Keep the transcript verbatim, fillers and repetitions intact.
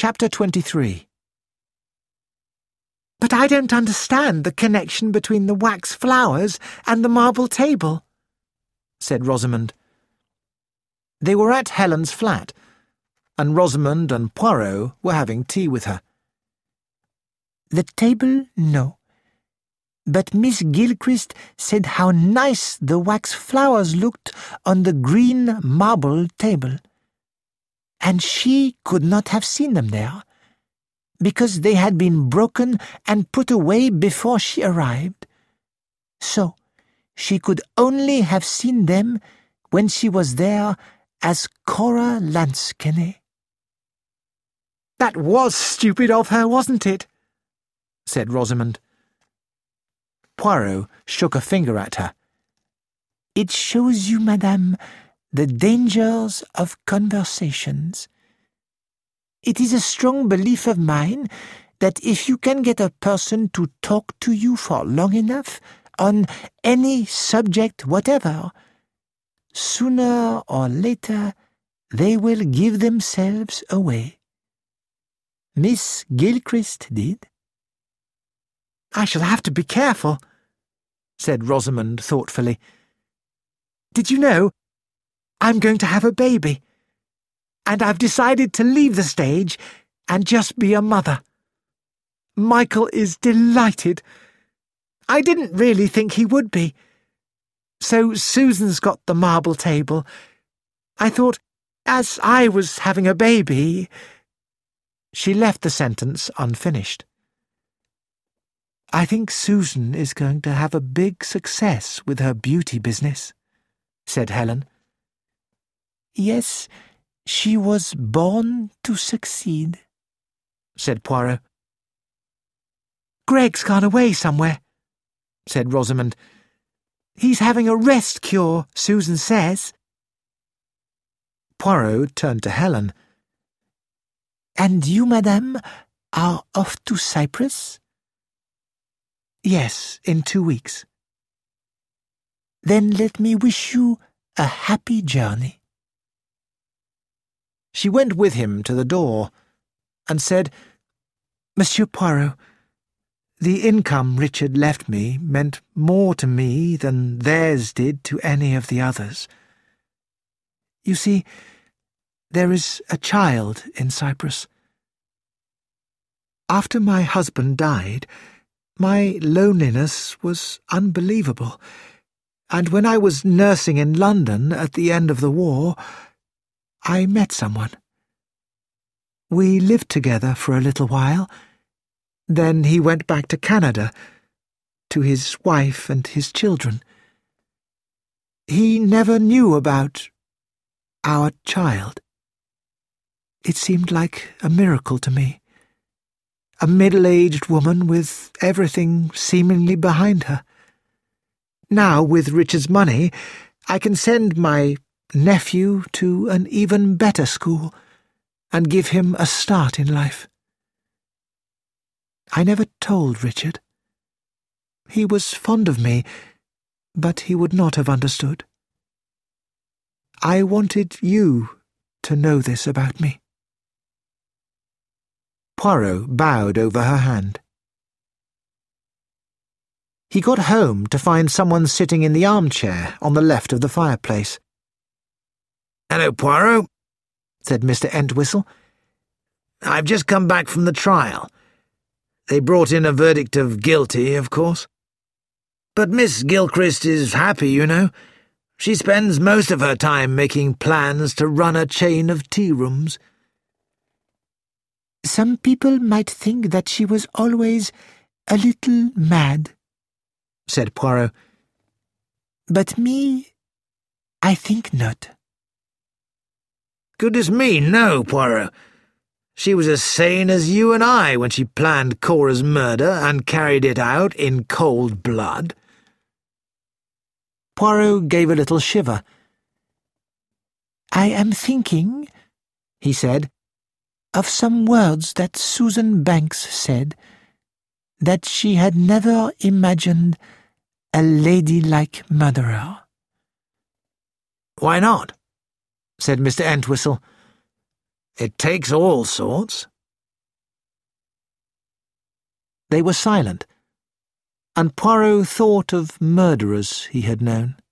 Chapter twenty-three. "But I don't understand the connection between the wax flowers and the marble table," said Rosamond. They were at Helen's flat, and Rosamond and Poirot were having tea with her. "The table, no. But Miss Gilchrist said how nice the wax flowers looked on the green marble table. And she could not have seen them there, because they had been broken and put away before she arrived. So she could only have seen them when she was there as Cora Lansquenet." "That was stupid of her, wasn't it?" said Rosamond. Poirot shook a finger at her. "It shows you, madame, the dangers of conversations. It is a strong belief of mine that if you can get a person to talk to you for long enough on any subject whatever, sooner or later they will give themselves away. Miss Gilchrist did." "I shall have to be careful," said Rosamond thoughtfully. "Did you know, I'm going to have a baby, and I've decided to leave the stage and just be a mother. Michael is delighted. I didn't really think he would be. So Susan's got the marble table. I thought, as I was having a baby—" She left the sentence unfinished. "I think Susan is going to have a big success with her beauty business," said Helen. "Yes, she was born to succeed," said Poirot. "Greg's gone away somewhere," said Rosamond. "He's having a rest cure, Susan says." Poirot turned to Helen. "And you, madame, are off to Cyprus?" "Yes, in two weeks." "Then let me wish you a happy journey." She went with him to the door and said, "Monsieur Poirot, the income Richard left me meant more to me than theirs did to any of the others. You see, there is a child in Cyprus. After my husband died, my loneliness was unbelievable, and when I was nursing in London at the end of the war, I met someone. We lived together for a little while. Then he went back to Canada, to his wife and his children. He never knew about our child. It seemed like a miracle to me. A middle-aged woman with everything seemingly behind her. Now, with Richard's money, I can send my nephew to an even better school and give him a start in life. I never told Richard. He was fond of me, but he would not have understood. I wanted you to know this about me." Poirot bowed over her hand. He got home to find someone sitting in the armchair on the left of the fireplace. "Hello, Poirot," said Mister Entwistle. "I've just come back from the trial. They brought in a verdict of guilty, of course. But Miss Gilchrist is happy, you know. She spends most of her time making plans to run a chain of tea-rooms." "Some people might think that she was always a little mad," said Poirot. "But me, I think not." "Goodness me, no, Poirot. She was as sane as you and I when she planned Cora's murder and carried it out in cold blood." Poirot gave a little shiver. "I am thinking," he said, "of some words that Susan Banks said, that she had never imagined a ladylike murderer." "Why not?" said Mister Entwistle. "It takes all sorts." They were silent, and Poirot thought of murderers he had known.